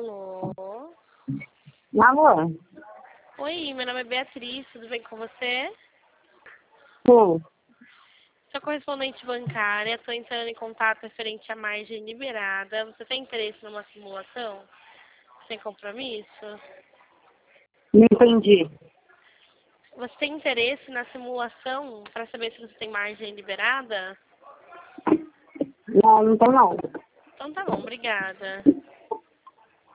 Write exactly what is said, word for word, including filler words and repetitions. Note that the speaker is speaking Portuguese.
Alô? Alô? Oi, meu nome é Beatriz, tudo bem com você? Sim. Sou correspondente bancária, estou entrando em contato referente à margem liberada. Você tem interesse numa simulação? Sem compromisso? Não entendi. Você tem interesse na simulação para saber se você tem margem liberada? Não, não tem não. Então tá bom, obrigada.